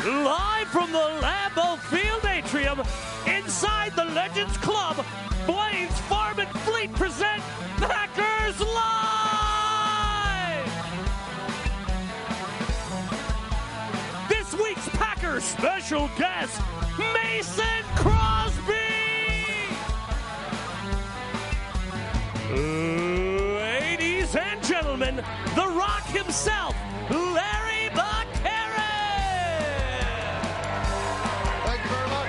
Live from the Lambeau Field Atrium, inside the Legends Club, Blaine's Farm and Fleet present Packers Live! This week's Packers special guest, Mason Crosby! Ladies and gentlemen, The Rock himself, Larry Buchanan! Thank you very much.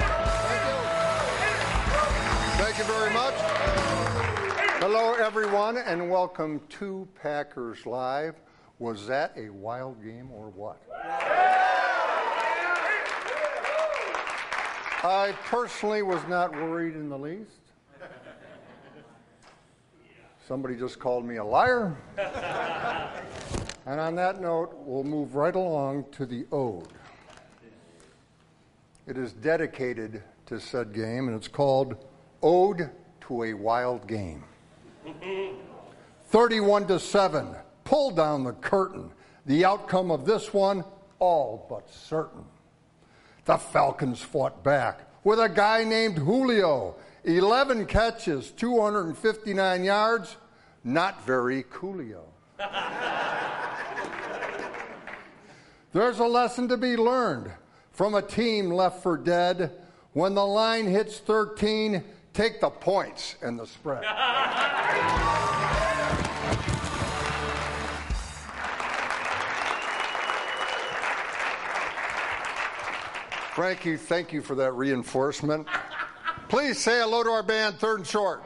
Thank you very much. Hello, everyone, and welcome to Packers Live. Was that a wild game or what? I personally was not worried in the least. Somebody just called me a liar. And on that note, we'll move right along to the ode. It is dedicated to said game, and it's called Ode to a Wild Game. 31-7, pull down the curtain. The outcome of this one, all but certain. The Falcons fought back with a guy named Julio. 11 catches, 259 yards, not very coolio. There's a lesson to be learned from a team left for dead. When the line hits 13, take the points and the spread. Frankie, thank you for that reinforcement. Please say hello to our band, Third and Short.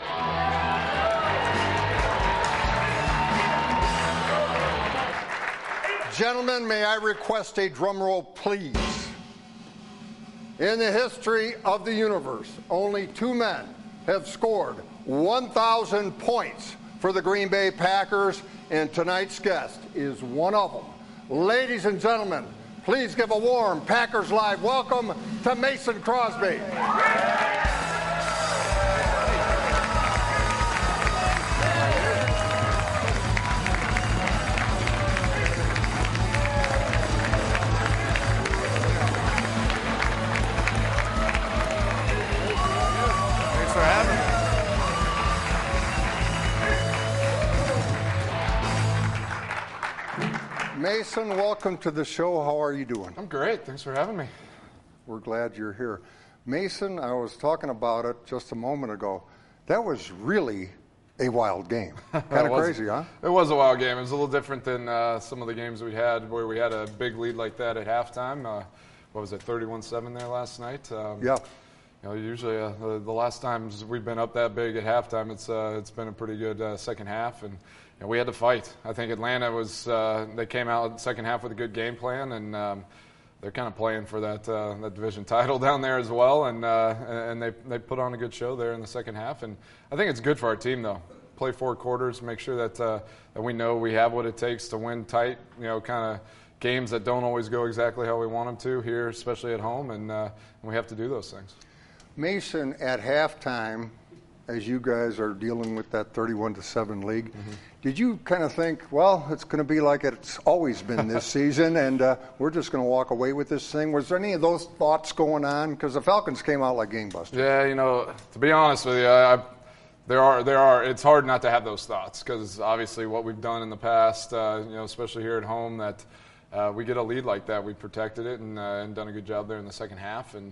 Gentlemen, may I request a drum roll, please? In the history of the universe, only two men have scored 1,000 points for the Green Bay Packers, and tonight's guest is one of them. Ladies and gentlemen, please give a warm Packers Live welcome to Mason Crosby. Thanks for having me. Mason, welcome to the show. How are you doing? I'm great. Thanks for having me. We're glad you're here. Mason, I was talking about it just a moment ago. That was really a wild game. Kind of crazy, huh? It was a wild game. It was a little different than some of the games we had where we had a big lead like that at halftime. What was it, 31-7 there last night? Yeah. You know, usually the last times we've been up that big at halftime, it's been a pretty good second half, and you know, we had to fight. I think Atlanta was they came out in the second half with a good game plan, and they're kind of playing for that division title down there as well, and they put on a good show there in the second half, and I think it's good for our team though. Play 4 quarters, make sure that we know we have what it takes to win tight, you know, kind of games that don't always go exactly how we want them to here, especially at home, and we have to do those things. Mason, at halftime, as you guys are dealing with that 31-7 league, did you kind of think, well, it's going to be like it's always been this season, and we're just going to walk away with this thing? Was there any of those thoughts going on? Because the Falcons came out like gangbusters. Yeah, you know, to be honest with you, there are. It's hard not to have those thoughts because obviously what we've done in the past, you know, especially here at home, that we get a lead like that, we protected it and done a good job there in the second half. And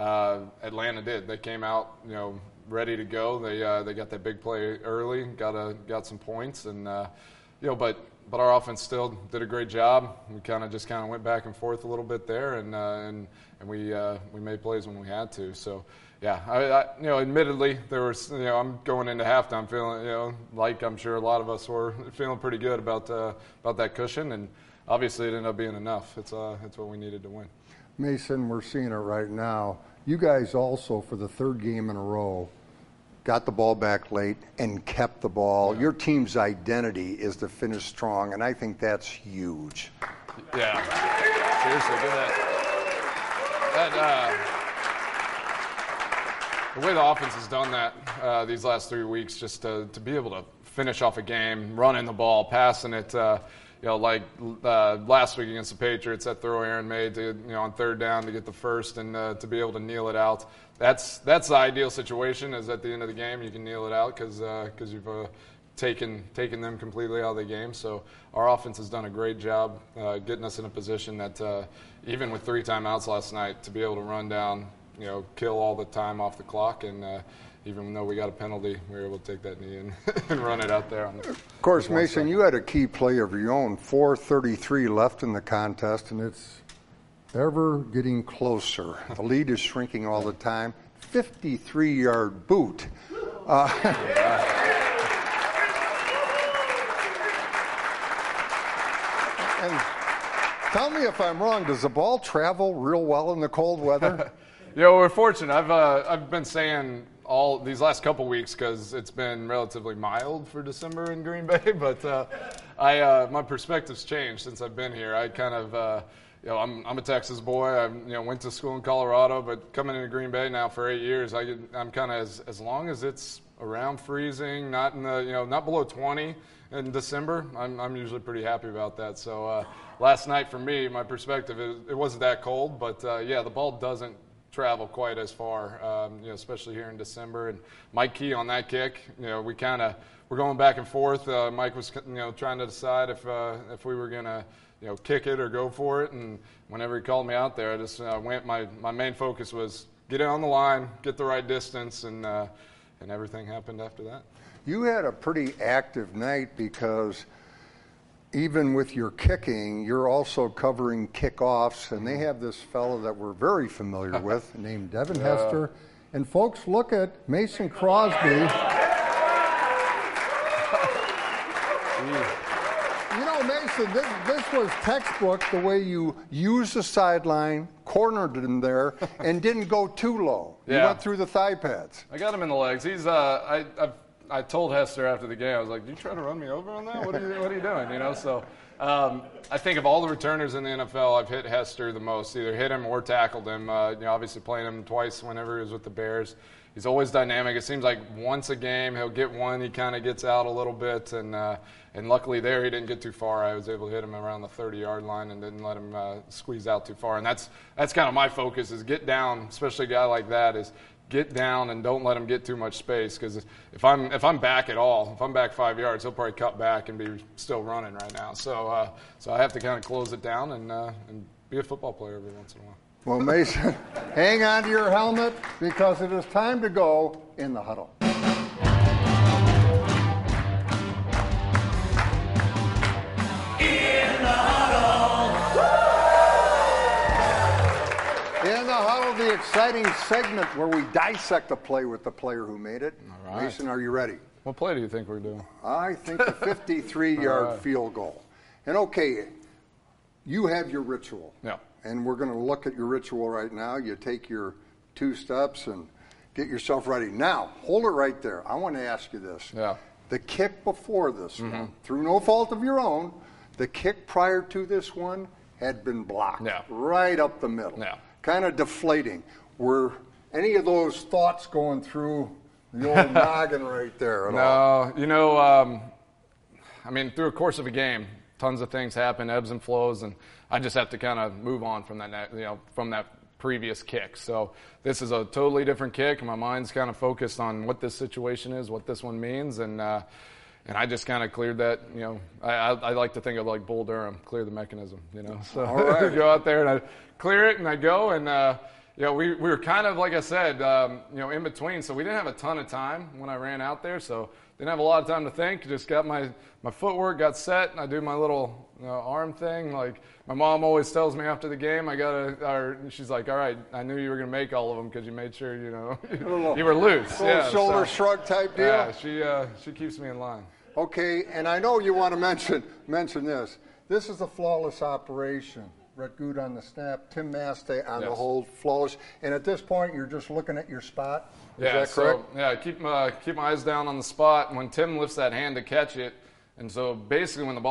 Atlanta did. They came out, you know, ready to go. They got that big play early, got some points, and you know, but our offense still did a great job. We kind of went back and forth a little bit there, and we made plays when we had to. So yeah, I you know, admittedly there was, you know, I'm going into halftime feeling, you know, like I'm sure a lot of us were feeling pretty good about that cushion, and obviously it ended up being enough. It's what we needed to win. Mason, we're seeing it right now. You guys also, for the third game in a row, got the ball back late and kept the ball. Yeah. Your team's identity is to finish strong, and I think that's huge. Yeah. Seriously, good the way the offense has done that these last 3 weeks, just to be able to finish off a game, running the ball, passing it, like last week against the Patriots, that throw Aaron made to, on third down to get the first and to be able to kneel it out. That's the ideal situation, is at the end of the game you can kneel it out because you've taken them completely out of the game. So our offense has done a great job getting us in a position that even with 3 timeouts last night, to be able to run down, kill all the time off the clock, and even though we got a penalty, we were able to take that knee and run it out there. Of course, Mason, you had a key play of your own, 4:33 left in the contest, and it's ever getting closer. The lead is shrinking all the time. 53-yard boot. And tell me if I'm wrong, does the ball travel real well in the cold weather? We're fortunate. I've been saying all these last couple weeks, because it's been relatively mild for December in Green Bay, but my perspective's changed since I've been here. I kind of I'm a Texas boy. I went to school in Colorado, but coming into Green Bay now for 8 years, I'm kind of as long as it's around freezing, not in the not below 20 in December, I'm usually pretty happy about that. So last night for me, my perspective it wasn't that cold, but the ball doesn't travel quite as far, especially here in December. And Mike Key on that kick, we're going back and forth. Mike was trying to decide if we were gonna kick it or go for it. And whenever he called me out there, I just went. My main focus was get it on the line, get the right distance, and everything happened after that. You had a pretty active night because even with your kicking, you're also covering kickoffs, and they have this fellow that we're very familiar with named Devin Hester. And folks, look at Mason Crosby. Mason, this was textbook, the way you used the sideline, cornered him there, and didn't go too low. You went through the thigh pads. I got him in the legs. He's I told Hester after the game, I was like, "Do you try to run me over on that? What are you doing?" So I think of all the returners in the NFL, I've hit Hester the most. Either hit him or tackled him. Obviously playing him twice whenever he was with the Bears. He's always dynamic. It seems like once a game he'll get one. He kind of gets out a little bit, and luckily there he didn't get too far. I was able to hit him around the 30-yard line and didn't let him squeeze out too far. And that's kind of my focus, is get down, especially a guy like that, is get down and don't let him get too much space. Because if I'm back at all, if I'm back 5 yards, he'll probably cut back and be still running right now. So I have to kind of close it down and be a football player every once in a while. Well, Mason, hang on to your helmet because it is time to go in the huddle. In the huddle, the exciting segment where we dissect a play with the player who made it. All right. Mason, are you ready? What play do you think we're doing? I think the 53-yard field goal. And okay, you have your ritual. Yeah. And we're going to look at your ritual right now. You take your 2 steps and get yourself ready. Now, hold it right there. I want to ask you this. Yeah. The kick before this one, through no fault of your own, the kick prior to this one had been blocked right up the middle, kind of deflating. Were any of those thoughts going through the old noggin right there at all? No. Through a course of a game, tons of things happen, ebbs and flows, and I just have to kind of move on from that, from that previous kick. So this is a totally different kick. My mind's kind of focused on what this situation is, what this one means, and I just kind of cleared that. I like to think of like Bull Durham, clear the mechanism. So all right. I go out there and I clear it and I go and. We were kind of, like I said, in between, so we didn't have a ton of time when I ran out there, so didn't have a lot of time to think. Just got my footwork, got set, and I do my little arm thing. Like my mom always tells me after the game, she's like, all right, I knew you were going to make all of them because you made sure, you were loose. Little shoulder shrug type deal? Yeah, she keeps me in line. Okay, and I know you want to mention this. This is a flawless operation. Rhett Good on the snap, Tim Mastey on the hold, flawless. And at this point, you're just looking at your spot. Is that correct? Keep my eyes down on the spot. And when Tim lifts that hand to catch it, and so basically when the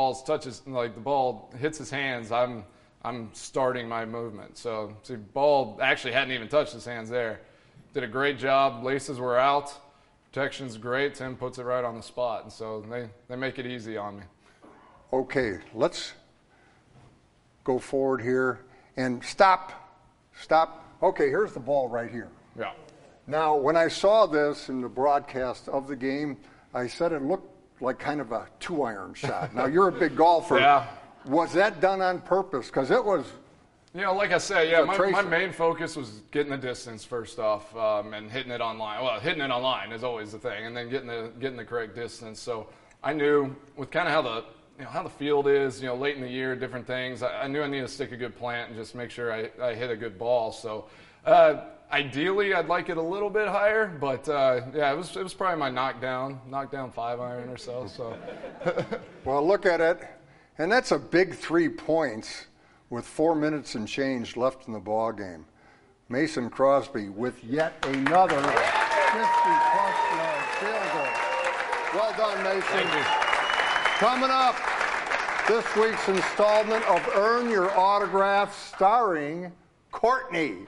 ball hits his hands, I'm starting my movement. So the ball actually hadn't even touched his hands there. Did a great job. Laces were out. Protection's great. Tim puts it right on the spot, and so they make it easy on me. Okay, let's go forward here and stop. Okay, here's the ball right here. Yeah. Now, when I saw this in the broadcast of the game, I said it looked like kind of a 2-iron shot. Now, you're a big golfer. Yeah. Was that done on purpose? Because it was. Like I said, yeah, my tracer. main focus was getting the distance first off, and hitting it online. Well, hitting it online is always the thing, and then getting the correct distance. So I knew with kind of how the field is, late in the year, different things. I knew I needed to stick a good plant and just make sure I hit a good ball. So ideally, I'd like it a little bit higher, but it was probably my knockdown 5-iron or so. So. Well, look at it, and that's a big 3 points with 4 minutes and change left in the ball game. Mason Crosby with yet another 50-plus yard field goal. Well done, Mason. Thank you. Coming up, this week's installment of Earn Your Autograph starring Courtney. Good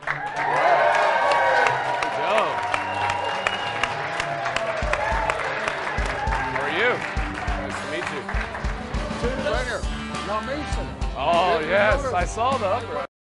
job. How are you? Nice to meet you. Right here. Now, Mason. Oh, yes, I saw the upright.